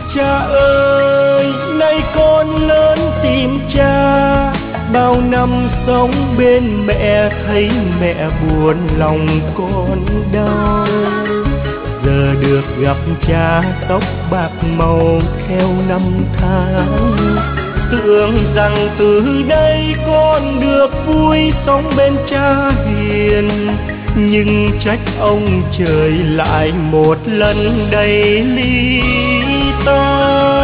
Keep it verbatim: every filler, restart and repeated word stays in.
Cha ơi, nay con lớn tìm cha, bao năm sống bên mẹ thấy mẹ buồn lòng con đau. Giờ được gặp cha tóc bạc màu theo năm tháng, tưởng rằng từ đây con được vui sống bên cha hiền. Nhưng trách ông trời lại một lần đầy ly ta.